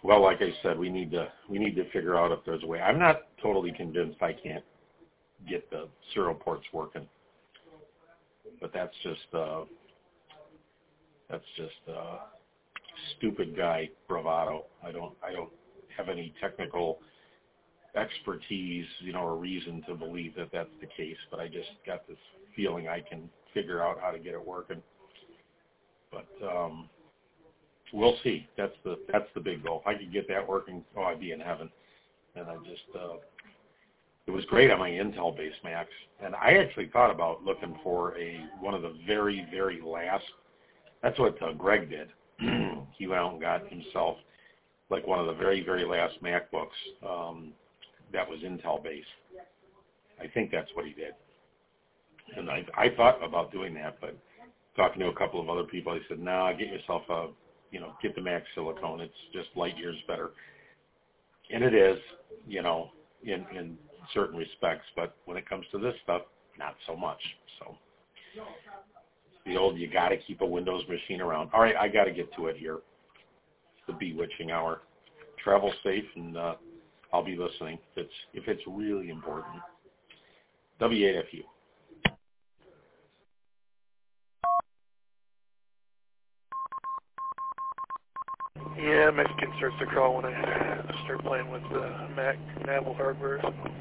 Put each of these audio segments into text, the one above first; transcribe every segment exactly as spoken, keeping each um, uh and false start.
Well, like I said, we need to we need to figure out if there's a way. I'm not totally convinced I can't get the serial ports working, but that's just uh, that's just uh, stupid guy bravado. I don't I don't have any technical expertise, you know, or reason to believe that that's the case, but I just got this feeling I can figure out how to get it working. But um, we'll see. That's the that's the big goal. If I could get that working, oh, I'd be in heaven. And I just, uh, it was great on my Intel-based Macs. And I actually thought about looking for a one of the very, very last. That's what uh, Greg did. He went out and got himself like one of the very, very last MacBooks um, that was Intel-based. I think that's what he did. And I, I thought about doing that, but talking to a couple of other people, I said, no, nah, get yourself a, you know, get the Mac Silicone. It's just light years better. And it is, you know, in, in certain respects, but when it comes to this stuff, not so much. So the old, you got to keep a Windows machine around. All right, I got to get to it here. It's the bewitching hour. Travel safe, and uh, I'll be listening if it's, if it's really important. W eight F U. Yeah, my skin starts to crawl when I start playing with uh, Mac Naval hardware.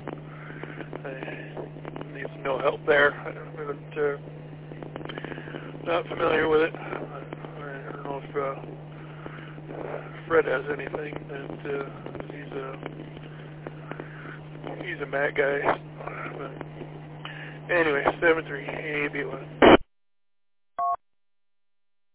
I need no help there. I'm uh, not familiar with it. I don't know if uh, Fred has anything. That uh, he's a he's a Mac guy. But anyway, seven three A B one.